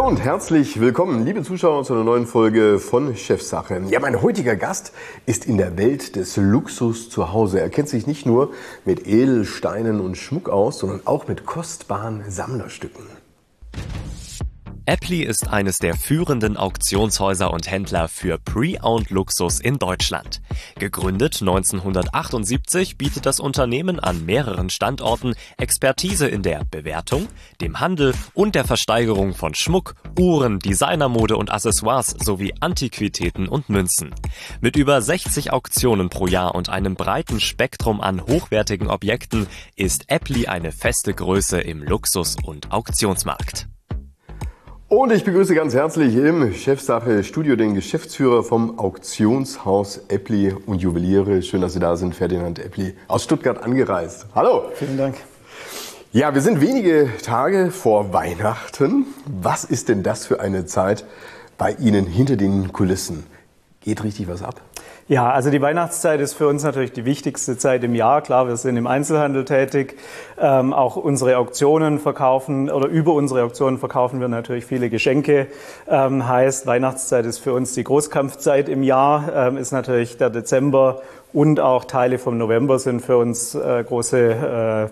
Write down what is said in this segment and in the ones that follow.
Hallo und herzlich willkommen, liebe Zuschauer, zu einer neuen Folge von Chefsache. Ja, mein heutiger Gast ist in der Welt des Luxus zu Hause. Er kennt sich nicht nur mit Edelsteinen und Schmuck aus, sondern auch mit kostbaren Sammlerstücken. Apply ist eines der führenden Auktionshäuser und Händler für Pre-Owned Luxus in Deutschland. Gegründet 1978 bietet das Unternehmen an mehreren Standorten Expertise in der Bewertung, dem Handel und der Versteigerung von Schmuck, Uhren, Designermode und Accessoires sowie Antiquitäten und Münzen. Mit über 60 Auktionen pro Jahr und einem breiten Spektrum an hochwertigen Objekten ist Apply eine feste Größe im Luxus- und Auktionsmarkt. Und ich begrüße ganz herzlich im Chefsache-Studio den Geschäftsführer vom Auktionshaus Apply und Juweliere. Schön, dass Sie da sind, Ferdinand Apply, aus Stuttgart angereist. Hallo. Vielen Dank. Ja, wir sind wenige Tage vor Weihnachten. Was ist denn das für eine Zeit bei Ihnen hinter den Kulissen? Geht richtig was ab? Ja, also die Weihnachtszeit ist für uns natürlich die wichtigste Zeit im Jahr. Klar, wir sind im Einzelhandel tätig. Auch unsere Auktionen verkaufen oder über unsere Auktionen verkaufen wir natürlich viele Geschenke. Heißt, Weihnachtszeit ist für uns die Großkampfzeit im Jahr. Ist natürlich der Dezember und auch Teile vom November sind für uns große,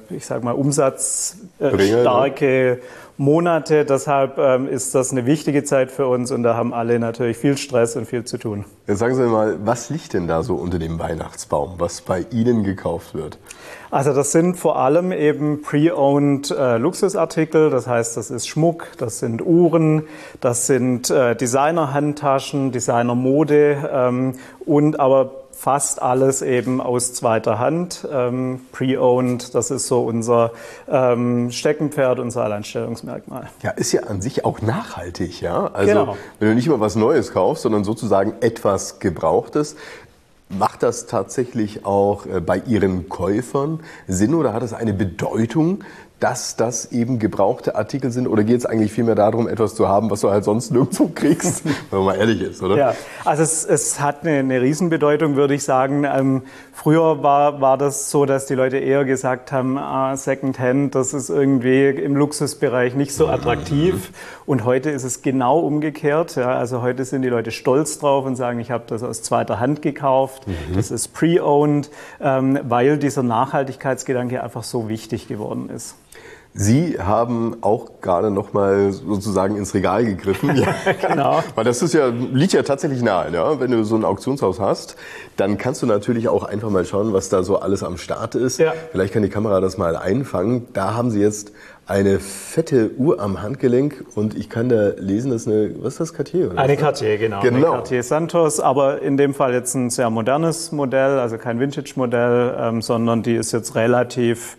umsatzstarke Monate. Deshalb ist das eine wichtige Zeit für uns und da haben alle natürlich viel Stress und viel zu tun. Jetzt sagen Sie mir mal, was liegt denn da so unter dem Weihnachtsbaum, was bei Ihnen gekauft wird? Also das sind vor allem eben Pre-Owned Luxusartikel, das heißt, das ist Schmuck, das sind Uhren, das sind Designer-Handtaschen, Designer-Mode und aber fast alles eben aus zweiter Hand, Pre-Owned, das ist so unser Steckenpferd, unser Alleinstellungsmerkmal. Ja, ist ja an sich auch nachhaltig, ja? Also genau. Wenn du nicht immer was Neues kaufst, sondern sozusagen etwas Gebrauchtes, macht das tatsächlich auch bei Ihren Käufern Sinn oder hat es eine Bedeutung, dass das eben gebrauchte Artikel sind? Oder geht es eigentlich vielmehr darum, etwas zu haben, was du halt sonst nirgendwo kriegst, wenn man mal ehrlich ist, oder? Ja, also es hat eine Riesenbedeutung, würde ich sagen. Früher war das so, dass die Leute eher gesagt haben, Secondhand, das ist irgendwie im Luxusbereich nicht so attraktiv. Und heute ist es genau umgekehrt. Ja, also heute sind die Leute stolz drauf und sagen, ich habe das aus zweiter Hand gekauft, das ist pre-owned, weil dieser Nachhaltigkeitsgedanke einfach so wichtig geworden ist. Sie haben auch gerade noch mal sozusagen ins Regal gegriffen. Ja, genau. Weil das ist liegt ja tatsächlich nahe. Ja? Wenn du so ein Auktionshaus hast, dann kannst du natürlich auch einfach mal schauen, was da so alles am Start ist. Ja. Vielleicht kann die Kamera das mal einfangen. Da haben Sie jetzt eine fette Uhr am Handgelenk und ich kann da lesen, das ist was ist das, Cartier? Oder eine Cartier, genau. Eine Cartier Santos, aber in dem Fall jetzt ein sehr modernes Modell, also kein Vintage-Modell, sondern die ist jetzt relativ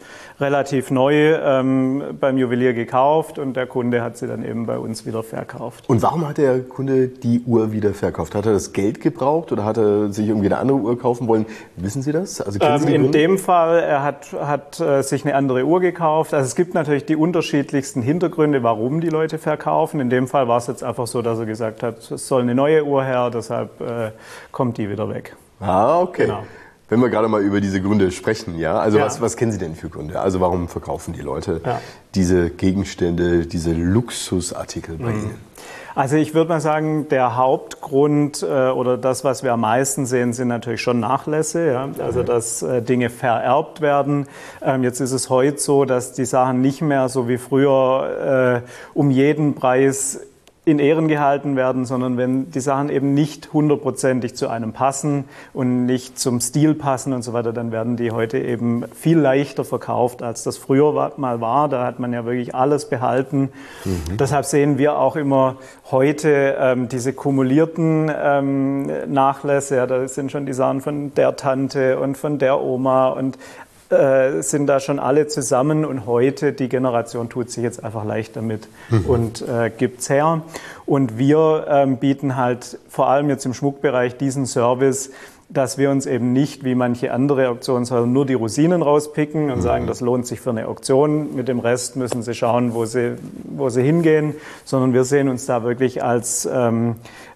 neu beim Juwelier gekauft und der Kunde hat sie dann eben bei uns wieder verkauft. Und warum hat der Kunde die Uhr wieder verkauft? Hat er das Geld gebraucht oder hat er sich irgendwie eine andere Uhr kaufen wollen? Wissen Sie das? Also kennen Sie die Gründe? In dem Fall, er hat sich eine andere Uhr gekauft. Also es gibt natürlich die unterschiedlichsten Hintergründe, warum die Leute verkaufen. In dem Fall war es jetzt einfach so, dass er gesagt hat, es soll eine neue Uhr her, deshalb kommt die wieder weg. Ah, okay. Genau. Wenn wir gerade mal über diese Gründe sprechen, ja, also ja. Was kennen Sie denn für Gründe? Also warum verkaufen die Leute diese Gegenstände, diese Luxusartikel bei Ihnen? Also ich würde mal sagen, der Hauptgrund oder das, was wir am meisten sehen, sind natürlich schon Nachlässe. Ja? Also dass Dinge vererbt werden. Jetzt ist es heute so, dass die Sachen nicht mehr so wie früher um jeden Preis in Ehren gehalten werden, sondern wenn die Sachen eben nicht hundertprozentig zu einem passen und nicht zum Stil passen und so weiter, dann werden die heute eben viel leichter verkauft, als das früher mal war. Da hat man ja wirklich alles behalten. Deshalb sehen wir auch immer heute diese kumulierten Nachlässe. Ja, da sind schon die Sachen von der Tante und von der Oma und sind da schon alle zusammen und heute die Generation tut sich jetzt einfach leicht damit und gibt's her. Und wir bieten halt vor allem jetzt im Schmuckbereich diesen Service, dass wir uns eben nicht wie manche andere Auktionshäuser nur die Rosinen rauspicken und sagen, das lohnt sich für eine Auktion, mit dem Rest müssen Sie schauen, wo Sie hingehen, sondern wir sehen uns da wirklich als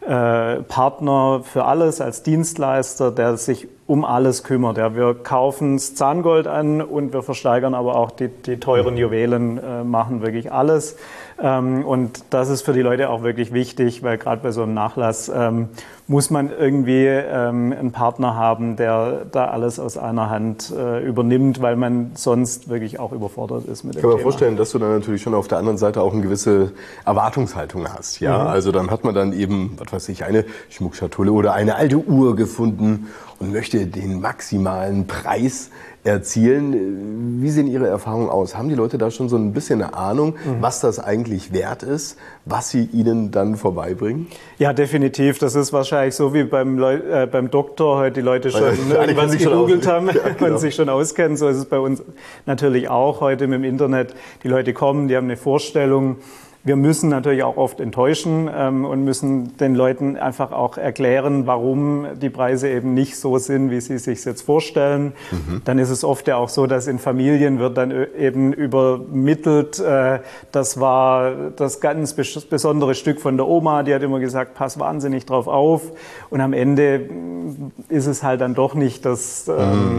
Partner für alles als Dienstleister, der sich um alles kümmert. Ja, wir kaufen das Zahngold an und wir versteigern aber auch die teuren Juwelen, machen wirklich alles. Und das ist für die Leute auch wirklich wichtig, weil gerade bei so einem Nachlass muss man irgendwie einen Partner haben, der da alles aus einer Hand übernimmt, weil man sonst wirklich auch überfordert ist mit dem Thema. Ich kann mir vorstellen, dass du dann natürlich schon auf der anderen Seite auch eine gewisse Erwartungshaltung hast. Ja? Also dann hat man dann eben, was weiß ich, eine Schmuckschatulle oder eine alte Uhr gefunden und möchte den maximalen Preis erzielen. Wie sehen Ihre Erfahrungen aus? Haben die Leute da schon so ein bisschen eine Ahnung, was das eigentlich wert ist, was sie Ihnen dann vorbeibringen? Ja, definitiv. Das ist wahrscheinlich so wie beim Doktor heute die Leute schon irgendwas gegoogelt haben und sich schon auskennen. So ist es bei uns natürlich auch heute mit dem Internet. Die Leute kommen, die haben eine Vorstellung. Wir müssen natürlich auch oft enttäuschen und müssen den Leuten einfach auch erklären, warum die Preise eben nicht so sind, wie sie es sich jetzt vorstellen. Dann ist es oft ja auch so, dass in Familien wird dann eben übermittelt, das war das ganz besondere Stück von der Oma, die hat immer gesagt, pass wahnsinnig drauf auf. Und am Ende ist es halt dann doch nicht das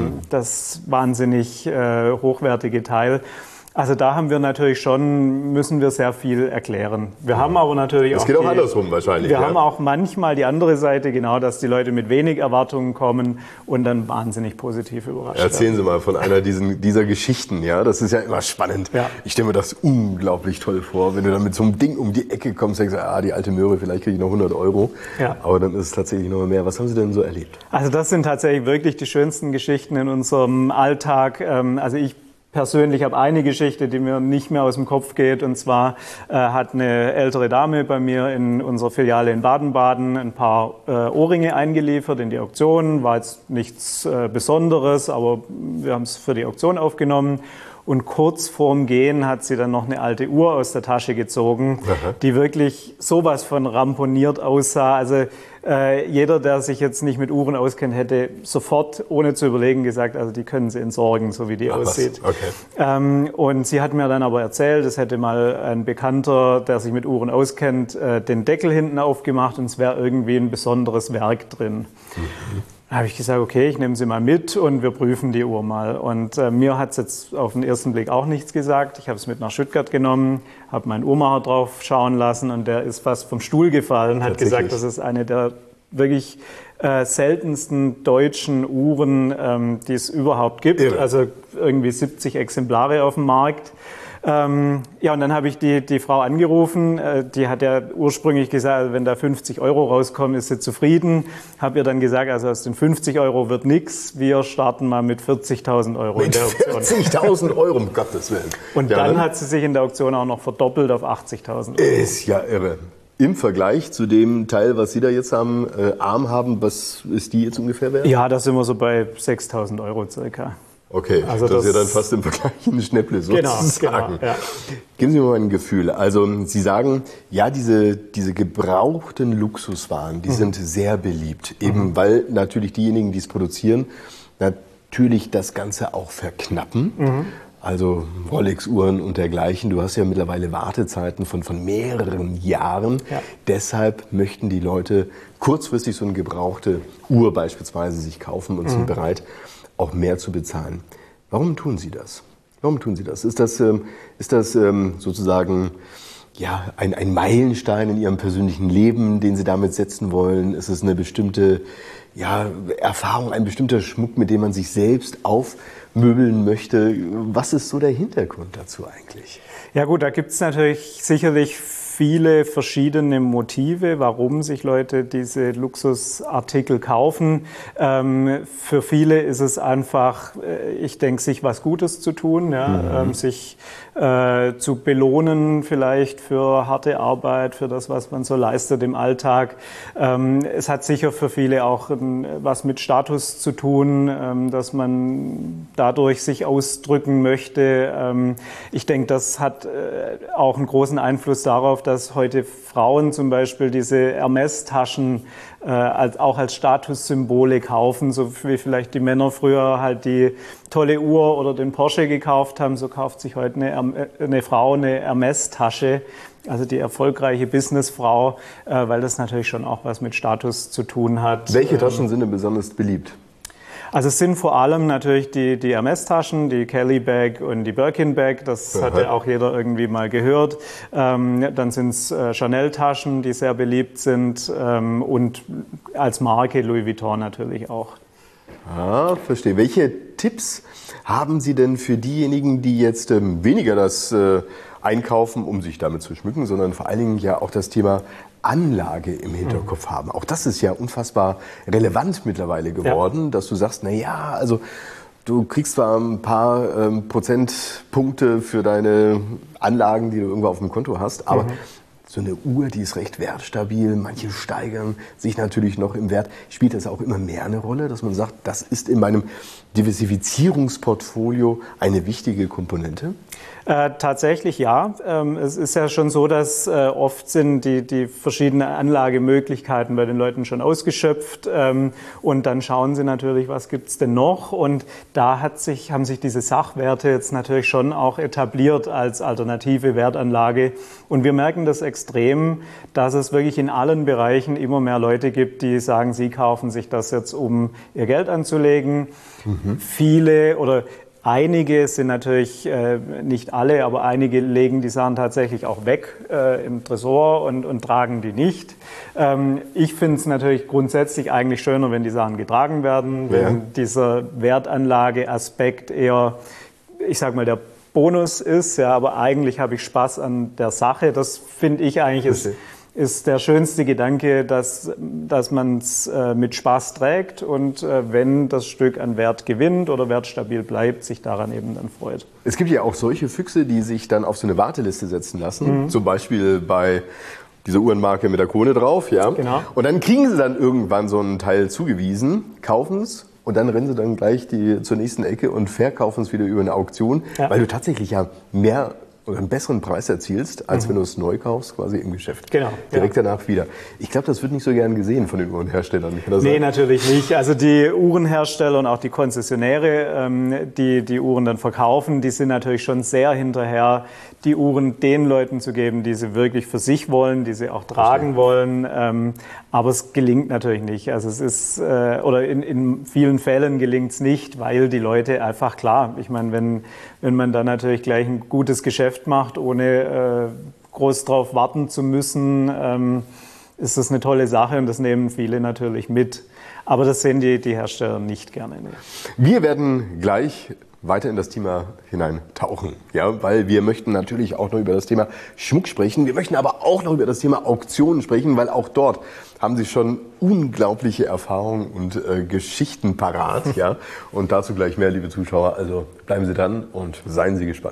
wahnsinnig hochwertige Teil. Also da haben wir natürlich müssen wir sehr viel erklären. Wir haben aber natürlich auch... Es geht auch andersrum wahrscheinlich. Wir haben auch manchmal die andere Seite, genau, dass die Leute mit wenig Erwartungen kommen und dann wahnsinnig positiv überrascht werden. Erzählen Sie mal von einer dieser Geschichten, ja. Das ist ja immer spannend. Ja. Ich stelle mir das unglaublich toll vor, wenn du dann mit so einem Ding um die Ecke kommst und denkst, die alte Möhre, vielleicht kriege ich noch 100 €. Ja. Aber dann ist es tatsächlich noch mehr. Was haben Sie denn so erlebt? Also das sind tatsächlich wirklich die schönsten Geschichten in unserem Alltag. Also ich persönlich habe eine Geschichte, die mir nicht mehr aus dem Kopf geht. Und zwar hat eine ältere Dame bei mir in unserer Filiale in Baden-Baden ein paar Ohrringe eingeliefert in die Auktion. War jetzt nichts Besonderes, aber wir haben es für die Auktion aufgenommen. Und kurz vorm Gehen hat sie dann noch eine alte Uhr aus der Tasche gezogen, die wirklich sowas von ramponiert aussah. Also jeder, der sich jetzt nicht mit Uhren auskennt, hätte sofort, ohne zu überlegen, gesagt, also die können Sie entsorgen, so wie die aussieht. Okay. Und sie hat mir dann aber erzählt, es hätte mal ein Bekannter, der sich mit Uhren auskennt, den Deckel hinten aufgemacht und es wäre irgendwie ein besonderes Werk drin. Da habe ich gesagt, okay, ich nehme sie mal mit und wir prüfen die Uhr mal. Und mir hat es jetzt auf den ersten Blick auch nichts gesagt. Ich habe es mit nach Stuttgart genommen, habe meinen Uhrmacher drauf schauen lassen und der ist fast vom Stuhl gefallen, hat gesagt, das ist eine der wirklich seltensten deutschen Uhren, die es überhaupt gibt. Irre. Also irgendwie 70 Exemplare auf dem Markt. Ja, und dann habe ich die Frau angerufen, die hat ja ursprünglich gesagt, wenn da 50 € rauskommen, ist sie zufrieden. Habe ihr dann gesagt, also aus den 50 € wird nichts, wir starten mal mit 40.000 € in der Auktion. 40.000 €, um Gottes Willen. Und dann hat sie sich in der Auktion auch noch verdoppelt auf 80.000 €. Ist ja irre. Im Vergleich zu dem Teil, was Sie da jetzt am Arm haben, was ist die jetzt ungefähr wert? Ja, da sind wir so bei 6.000 € circa. Okay, also das ist ja dann fast im Vergleich ein Schnäpple sozusagen. Genau, ja. Geben Sie mir mal ein Gefühl. Also Sie sagen, ja, diese gebrauchten Luxuswaren, die sind sehr beliebt. Eben weil natürlich diejenigen, die es produzieren, natürlich das Ganze auch verknappen. Also Rolex-Uhren und dergleichen. Du hast ja mittlerweile Wartezeiten von mehreren Jahren. Ja. Deshalb möchten die Leute kurzfristig so eine gebrauchte Uhr beispielsweise sich kaufen und sind bereit, auch mehr zu bezahlen. Warum tun Sie das? Warum tun Sie das? Ist das sozusagen ein Meilenstein in Ihrem persönlichen Leben, den Sie damit setzen wollen? Ist es eine bestimmte Erfahrung, ein bestimmter Schmuck, mit dem man sich selbst aufmöbeln möchte? Was ist so der Hintergrund dazu eigentlich? Ja gut, da gibt es natürlich sicherlich viele verschiedene Motive, warum sich Leute diese Luxusartikel kaufen. Für viele ist es einfach, ich denke, sich was Gutes zu tun, sich zu belohnen vielleicht für harte Arbeit, für das, was man so leistet im Alltag. Es hat sicher für viele auch was mit Status zu tun, dass man dadurch sich ausdrücken möchte. Ich denke, das hat auch einen großen Einfluss darauf, dass heute Frauen zum Beispiel diese Hermes-Taschen auch als Statussymbole kaufen, so wie vielleicht die Männer früher halt die tolle Uhr oder den Porsche gekauft haben, so kauft sich heute eine Frau eine Hermes-Tasche, also die erfolgreiche Businessfrau, weil das natürlich schon auch was mit Status zu tun hat. Welche Taschen sind denn besonders beliebt? Also es sind vor allem natürlich die Hermes-Taschen, die Kelly Bag und die Birkin Bag, das hat ja auch jeder irgendwie mal gehört. Dann sind es Chanel-Taschen, die sehr beliebt sind und als Marke Louis Vuitton natürlich auch. Ah, verstehe. Welche Tipps haben Sie denn für diejenigen, die jetzt weniger das einkaufen, um sich damit zu schmücken, sondern vor allen Dingen ja auch das Thema Anlage im Hinterkopf haben? Auch das ist ja unfassbar relevant mittlerweile geworden, dass du sagst, na ja, also du kriegst zwar ein paar Prozentpunkte für deine Anlagen, die du irgendwo auf dem Konto hast, aber so eine Uhr, die ist recht wertstabil, manche steigern sich natürlich noch im Wert. Spielt das auch immer mehr eine Rolle, dass man sagt, das ist in meinem Diversifizierungsportfolio eine wichtige Komponente? Tatsächlich ja. Es ist ja schon so, dass oft sind die verschiedenen Anlagemöglichkeiten bei den Leuten schon ausgeschöpft und dann schauen sie natürlich, was gibt's denn noch, und da haben sich diese Sachwerte jetzt natürlich schon auch etabliert als alternative Wertanlage, und wir merken das extrem, dass es wirklich in allen Bereichen immer mehr Leute gibt, die sagen, sie kaufen sich das jetzt, um ihr Geld anzulegen. Viele oder einige sind natürlich, nicht alle, aber einige legen die Sachen tatsächlich auch weg im Tresor und tragen die nicht. Ich finde es natürlich grundsätzlich eigentlich schöner, wenn die Sachen getragen werden, wenn dieser Wertanlage-Aspekt eher, ich sag mal, der Bonus ist, ja, aber eigentlich habe ich Spaß an der Sache. Das finde ich eigentlich ist der schönste Gedanke, dass man es mit Spaß trägt und wenn das Stück an Wert gewinnt oder wertstabil bleibt, sich daran eben dann freut. Es gibt ja auch solche Füchse, die sich dann auf so eine Warteliste setzen lassen, zum Beispiel bei dieser Uhrenmarke mit der Krone drauf, ja. Genau. Und dann kriegen sie dann irgendwann so einen Teil zugewiesen, kaufen es und dann rennen sie dann gleich zur nächsten Ecke und verkaufen es wieder über eine Auktion, weil du tatsächlich ja mehr oder einen besseren Preis erzielst, als wenn du es neu kaufst, quasi im Geschäft. Genau. Direkt danach wieder. Ich glaube, das wird nicht so gern gesehen von den Uhrenherstellern. Nee, natürlich nicht. Also die Uhrenhersteller und auch die Konzessionäre, die Uhren dann verkaufen, die sind natürlich schon sehr hinterher, die Uhren den Leuten zu geben, die sie wirklich für sich wollen, die sie auch tragen wollen. Aber es gelingt natürlich nicht. Also es ist, oder in vielen Fällen gelingt es nicht, weil die Leute einfach, klar, ich meine, wenn man dann natürlich gleich ein gutes Geschäft macht, ohne groß drauf warten zu müssen, ist das eine tolle Sache und das nehmen viele natürlich mit. Aber das sehen die Hersteller nicht gerne. Nee. Wir werden gleich weiter in das Thema hineintauchen, ja, weil wir möchten natürlich auch noch über das Thema Schmuck sprechen. Wir möchten aber auch noch über das Thema Auktionen sprechen, weil auch dort haben Sie schon unglaubliche Erfahrungen und Geschichten parat, ja. Und dazu gleich mehr, liebe Zuschauer. Also bleiben Sie dran und seien Sie gespannt.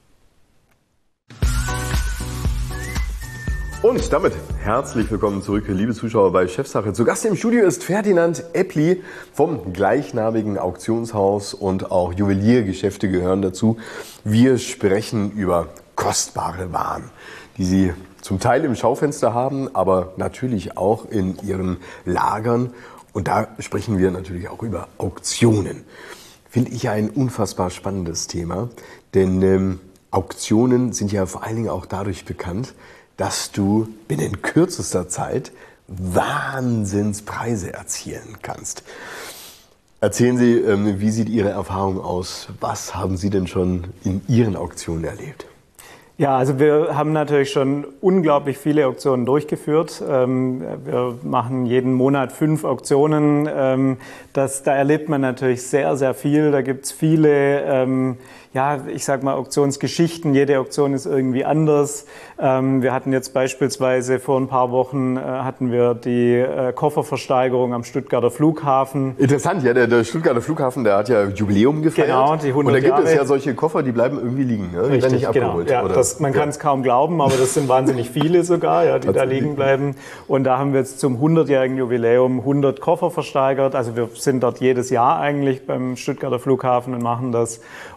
Und damit herzlich willkommen zurück, liebe Zuschauer, bei Chefsache. Zu Gast im Studio ist Ferdinand Eppli vom gleichnamigen Auktionshaus, und auch Juweliergeschäfte gehören dazu. Wir sprechen über kostbare Waren, die Sie zum Teil im Schaufenster haben, aber natürlich auch in Ihren Lagern. Und da sprechen wir natürlich auch über Auktionen. Finde ich ein unfassbar spannendes Thema, denn Auktionen sind ja vor allen Dingen auch dadurch bekannt, dass du binnen kürzester Zeit Wahnsinnspreise erzielen kannst. Erzählen Sie, wie sieht Ihre Erfahrung aus? Was haben Sie denn schon in Ihren Auktionen erlebt? Ja, also wir haben natürlich schon unglaublich viele Auktionen durchgeführt. Wir machen jeden Monat 5 Auktionen. Da erlebt man natürlich sehr, sehr viel. Da gibt's viele, ich sag mal, Auktionsgeschichten. Jede Auktion ist irgendwie anders. Wir hatten jetzt beispielsweise vor ein paar Wochen hatten wir die Kofferversteigerung am Stuttgarter Flughafen. Interessant, ja, der Stuttgarter Flughafen, der hat ja Jubiläum gefeiert. Genau, die 100 Jahre. Und da gibt es ja solche Koffer, die bleiben irgendwie liegen, ne? Die Richtig, werden nicht abgeholt. Genau. Ja, man kann es kaum glauben, aber das sind wahnsinnig viele sogar, ja, die da liegen bleiben. Und da haben wir jetzt zum 100-jährigen Jubiläum 100 Koffer versteigert. Also wir sind dort jedes Jahr eigentlich beim Stuttgarter Flughafen und machen das. Und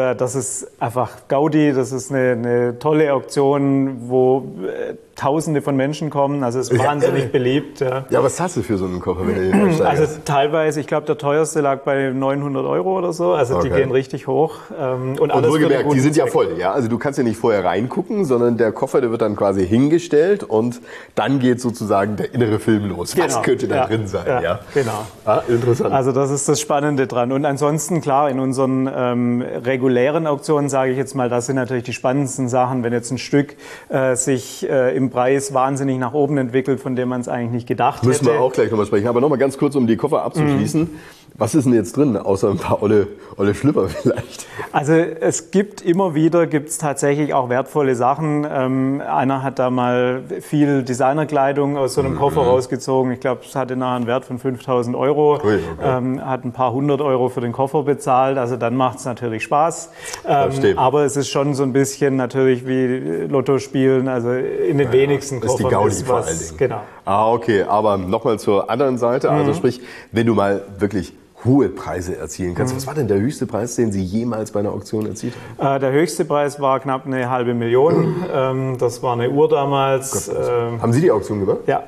das ist einfach Gaudi, das ist eine tolle Auktion, wo Tausende von Menschen kommen, also es ist wahnsinnig beliebt. Ja, was hast du für so einen Koffer, wenn du den einsteigst? Also teilweise, ich glaube, der teuerste lag bei 900 € oder so, also die gehen richtig hoch. Und alles wohlgemerkt, die sind ja voll, ja, also du kannst ja nicht vorher reingucken, sondern der Koffer, der wird dann quasi hingestellt und dann geht sozusagen der innere Film los. Was könnte da drin sein? Ja, genau. Interessant. Also das ist das Spannende dran. Und ansonsten, klar, in unseren regulären Auktionen, sage ich jetzt mal, das sind natürlich die spannendsten Sachen, wenn jetzt ein Stück sich im Preis wahnsinnig nach oben entwickelt, von dem man es eigentlich nicht gedacht hätte. Müssen wir auch gleich nochmal sprechen. Aber nochmal ganz kurz, um die Koffer abzuschließen. Was ist denn jetzt drin, außer ein paar olle Schlüpper vielleicht? Also es gibt immer wieder, tatsächlich auch wertvolle Sachen. Einer hat da mal viel Designerkleidung aus so einem Koffer rausgezogen. Ich glaube, es hatte nachher einen Wert von 5.000 €. Ui, okay. Hat ein paar 100 € für den Koffer bezahlt. Also dann macht es natürlich Spaß. Aber es ist schon so ein bisschen natürlich wie Lotto spielen. Also in den wenigsten Koffern ist die Gaudi vor allen Dingen. Genau. Okay. Aber nochmal zur anderen Seite. Also sprich, wenn du mal wirklich hohe Preise erzielen kannst. Was war denn der höchste Preis, den Sie jemals bei einer Auktion erzielt haben? Der höchste Preis war knapp 500.000. Das war eine Uhr damals. Haben Sie die Auktion gemacht? Ja.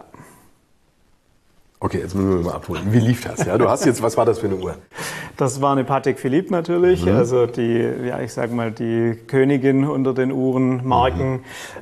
Okay, jetzt müssen wir mal abholen. Wie lief das? Ja, du hast jetzt, was war das für eine Uhr? Das war eine Patek Philippe natürlich, also die, ich sag mal, die Königin unter den Uhrenmarken.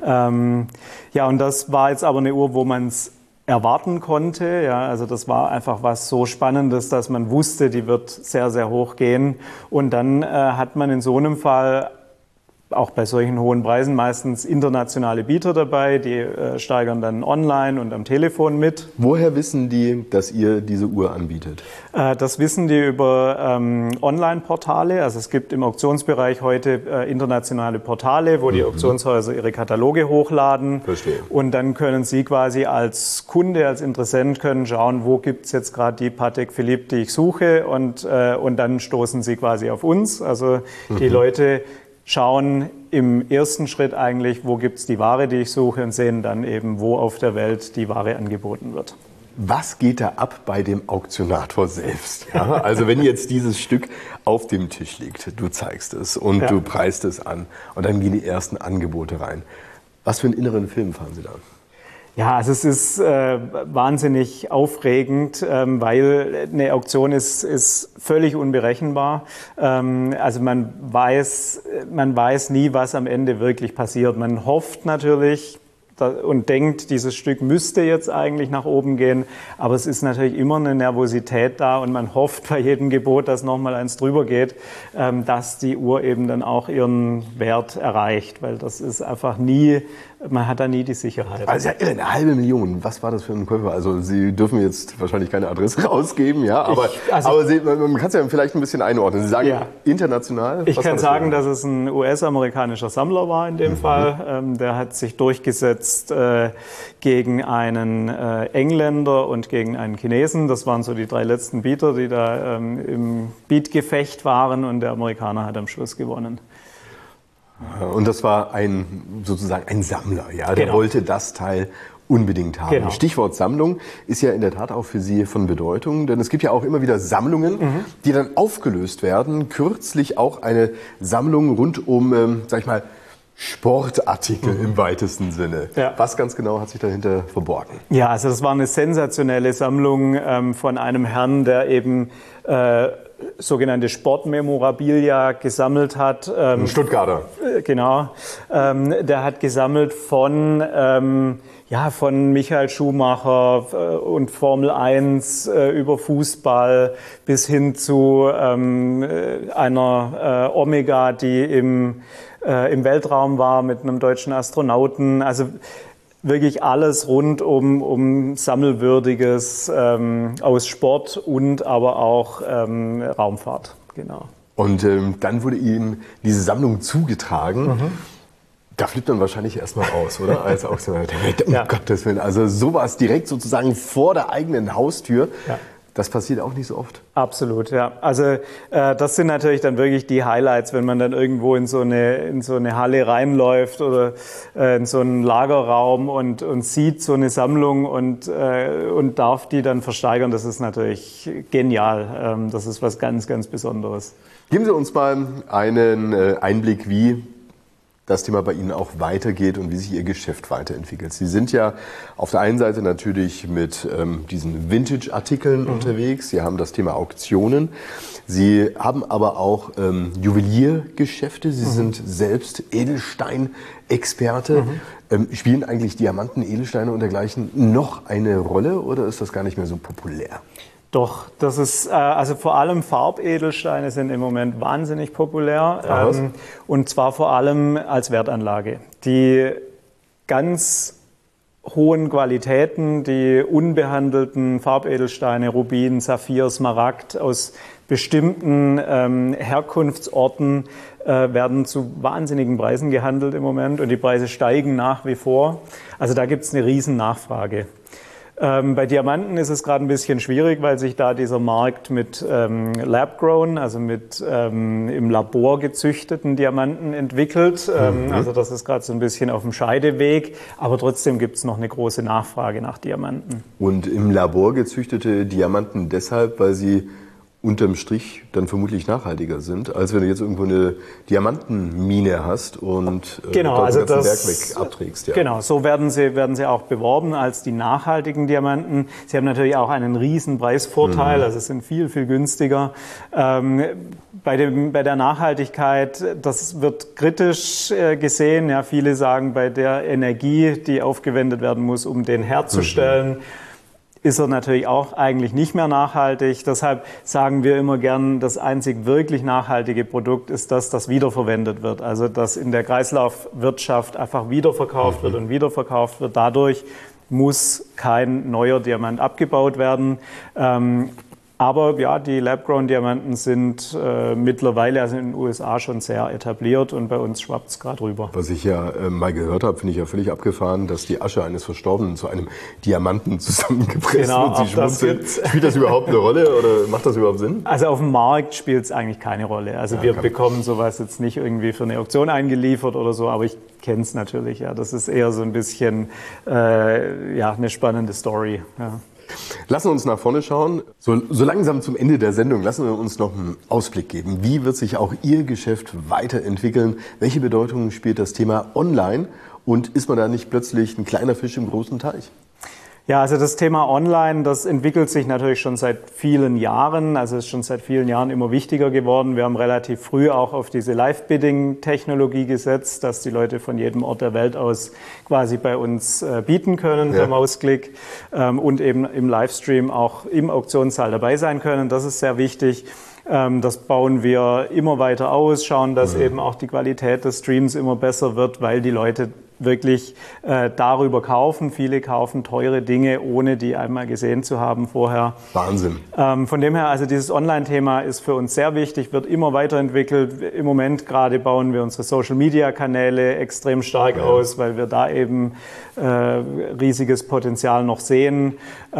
Und das war jetzt aber eine Uhr, wo man es erwarten konnte. Ja, also das war einfach was so Spannendes, dass man wusste, die wird sehr, sehr hoch gehen. Und dann hat man in so einem Fall auch bei solchen hohen Preisen meistens internationale Bieter dabei, die steigern dann online und am Telefon mit. Woher wissen die, dass ihr diese Uhr anbietet? Das wissen die über Online-Portale. Also es gibt im Auktionsbereich heute internationale Portale, wo die Auktionshäuser ihre Kataloge hochladen. Verstehe. Und dann können Sie quasi als Kunde, als Interessent können schauen, wo gibt es jetzt gerade die Patek Philippe, die ich suche. Und dann stoßen Sie quasi auf uns. Also die Leute schauen im ersten Schritt eigentlich, wo gibt es die Ware, die ich suche, und sehen dann eben, wo auf der Welt die Ware angeboten wird. Was geht da ab bei dem Auktionator selbst? Ja, also wenn jetzt dieses Stück auf dem Tisch liegt, du zeigst es und du preist es an und dann gehen die ersten Angebote rein. Was für einen inneren Film fahren Sie da? Ja, also es ist wahnsinnig aufregend, weil eine Auktion ist völlig unberechenbar. Also man weiß nie, was am Ende wirklich passiert. Man hofft natürlich und denkt, dieses Stück müsste jetzt eigentlich nach oben gehen, aber es ist natürlich immer eine Nervosität da und man hofft bei jedem Gebot, dass nochmal eins drüber geht, dass die Uhr eben dann auch ihren Wert erreicht, weil das ist einfach nie, man hat da nie die Sicherheit. Also ja, 500.000, was war das für ein Käufer? Also Sie dürfen jetzt wahrscheinlich keine Adresse rausgeben, ja, aber man kann es ja vielleicht ein bisschen einordnen. Sie sagen international? Ich kann sagen, dass es ein US-amerikanischer Sammler war in dem Fall. Der hat sich durchgesetzt gegen einen Engländer und gegen einen Chinesen. Das waren so die 3 letzten Bieter, die da im Bietgefecht waren, und der Amerikaner hat am Schluss gewonnen. Und das war sozusagen ein Sammler, ja, der wollte das Teil unbedingt haben. Genau. Stichwort Sammlung ist ja in der Tat auch für Sie von Bedeutung, denn es gibt ja auch immer wieder Sammlungen, die dann aufgelöst werden. Kürzlich auch eine Sammlung rund um, sag ich mal, Sportartikel im weitesten Sinne. Ja. Was ganz genau hat sich dahinter verborgen? Ja, also das war eine sensationelle Sammlung von einem Herrn, der eben sogenannte Sportmemorabilia gesammelt hat. Ein Stuttgarter. Genau. Der hat gesammelt von Michael Schumacher und Formel 1 über Fußball bis hin zu einer Omega, die im Weltraum war mit einem deutschen Astronauten. Also wirklich alles rund um Sammelwürdiges aus Sport und aber auch Raumfahrt. Genau. Und dann wurde Ihnen diese Sammlung zugetragen. Da flippt man wahrscheinlich erstmal aus, oder? Als Auktionär. Um Gottes Willen. Also sowas direkt sozusagen vor der eigenen Haustür. Ja. Das passiert auch nicht so oft. Absolut, ja. Also das sind natürlich dann wirklich die Highlights, wenn man dann irgendwo in so eine Halle reinläuft oder in so einen Lagerraum und sieht so eine Sammlung und darf die dann versteigern. Das ist natürlich genial. Das ist was ganz, ganz Besonderes. Geben Sie uns mal einen Einblick, wie das Thema bei Ihnen auch weitergeht und wie sich Ihr Geschäft weiterentwickelt. Sie sind ja auf der einen Seite natürlich mit diesen Vintage-Artikeln unterwegs. Sie haben das Thema Auktionen. Sie haben aber auch Juweliergeschäfte. Sie sind selbst Edelstein-Experte. Spielen eigentlich Diamanten, Edelsteine und dergleichen noch eine Rolle oder ist das gar nicht mehr so populär? Doch, das ist, also vor allem Farbedelsteine sind im Moment wahnsinnig populär, und zwar vor allem als Wertanlage. Die ganz hohen Qualitäten, die unbehandelten Farbedelsteine, Rubin, Saphir, Smaragd aus bestimmten Herkunftsorten werden zu wahnsinnigen Preisen gehandelt im Moment und die Preise steigen nach wie vor. Also da gibt es eine riesen Nachfrage. Bei Diamanten ist es gerade ein bisschen schwierig, weil sich da dieser Markt mit Lab-grown, also mit im Labor gezüchteten Diamanten entwickelt. Also das ist gerade so ein bisschen auf dem Scheideweg, aber trotzdem gibt es noch eine große Nachfrage nach Diamanten. Und im Labor gezüchtete Diamanten deshalb, weil sie unterm Strich dann vermutlich nachhaltiger sind, als wenn du jetzt irgendwo eine Diamantenmine hast und genau, also den ganzen Berg weg abträgst. Ja. Genau, so werden sie auch beworben als die nachhaltigen Diamanten. Sie haben natürlich auch einen riesen Preisvorteil, also sind viel, viel günstiger. Bei der Nachhaltigkeit, das wird kritisch gesehen. Ja, viele sagen, bei der Energie, die aufgewendet werden muss, um den herzustellen, ist er natürlich auch eigentlich nicht mehr nachhaltig. Deshalb sagen wir immer gern, das einzig wirklich nachhaltige Produkt ist das wiederverwendet wird. Also dass in der Kreislaufwirtschaft einfach wiederverkauft wird und wiederverkauft wird. Dadurch muss kein neuer Diamant abgebaut werden. Aber ja, die Lab-Grown-Diamanten sind mittlerweile, also in den USA, schon sehr etabliert und bei uns schwappt es gerade rüber. Was ich ja mal gehört habe, finde ich ja völlig abgefahren, dass die Asche eines Verstorbenen zu einem Diamanten zusammengepresst wird. Sie schmunzeln. Spielt das überhaupt eine Rolle oder macht das überhaupt Sinn? Also auf dem Markt spielt es eigentlich keine Rolle. Also ja, wir bekommen sowas jetzt nicht irgendwie für eine Auktion eingeliefert oder so, aber ich kenne es natürlich. Ja, das ist eher so ein bisschen eine spannende Story. Ja. Lassen wir uns nach vorne schauen. So langsam zum Ende der Sendung lassen wir uns noch einen Ausblick geben. Wie wird sich auch Ihr Geschäft weiterentwickeln? Welche Bedeutung spielt das Thema Online? Und ist man da nicht plötzlich ein kleiner Fisch im großen Teich? Ja, also das Thema Online, das entwickelt sich natürlich schon seit vielen Jahren, also ist schon seit vielen Jahren immer wichtiger geworden. Wir haben relativ früh auch auf diese Live-Bidding-Technologie gesetzt, dass die Leute von jedem Ort der Welt aus quasi bei uns bieten können per Mausklick und eben im Livestream auch im Auktionssaal dabei sein können. Das ist sehr wichtig. Das bauen wir immer weiter aus, schauen, dass eben auch die Qualität des Streams immer besser wird, weil die Leute wirklich darüber kaufen. Viele kaufen teure Dinge, ohne die einmal gesehen zu haben vorher. Wahnsinn. Von dem her, also dieses Online-Thema ist für uns sehr wichtig, wird immer weiterentwickelt. Im Moment gerade bauen wir unsere Social-Media-Kanäle extrem stark aus, weil wir da eben riesiges Potenzial noch sehen.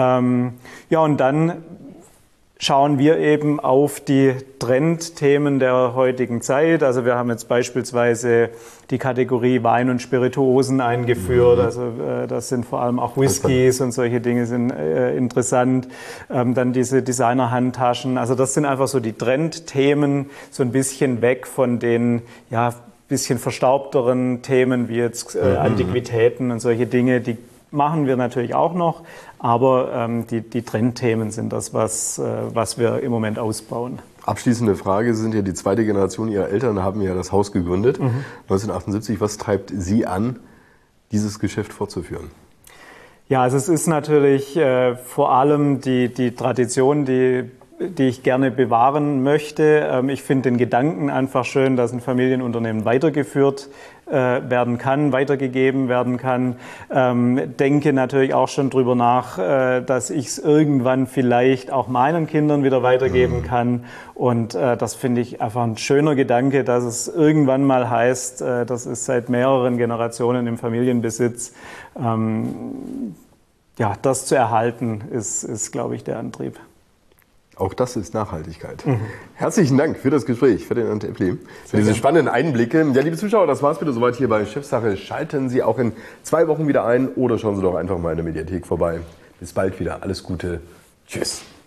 Und dann schauen wir eben auf die Trendthemen der heutigen Zeit. Also wir haben jetzt beispielsweise die Kategorie Wein und Spirituosen eingeführt. Also das sind vor allem auch Whiskys und solche Dinge sind interessant. Dann diese Designer-Handtaschen. Also das sind einfach so die Trendthemen, so ein bisschen weg von den bisschen verstaubteren Themen wie jetzt Antiquitäten und solche Dinge, die machen wir natürlich auch noch, aber die Trendthemen sind das, was wir im Moment ausbauen. Abschließende Frage, Sie sind ja die zweite Generation, Ihrer Eltern haben ja das Haus gegründet, 1978. Was treibt Sie an, dieses Geschäft fortzuführen? Ja, also es ist natürlich vor allem die Tradition, die ich gerne bewahren möchte. Ich finde den Gedanken einfach schön, dass ein Familienunternehmen weitergeführt werden kann, weitergegeben werden kann. Denke natürlich auch schon drüber nach, dass ich es irgendwann vielleicht auch meinen Kindern wieder weitergeben kann. Und das finde ich einfach ein schöner Gedanke, dass es irgendwann mal heißt, das ist seit mehreren Generationen im Familienbesitz. Das zu erhalten, ist glaube ich, der Antrieb. Auch das ist Nachhaltigkeit. Herzlichen Dank für das Gespräch, Ferdinand Eppli, für diese spannenden Einblicke. Ja, liebe Zuschauer, das war's bitte soweit hier bei Chefsache. Schalten Sie auch in 2 Wochen wieder ein oder schauen Sie doch einfach mal in der Mediathek vorbei. Bis bald wieder. Alles Gute. Tschüss.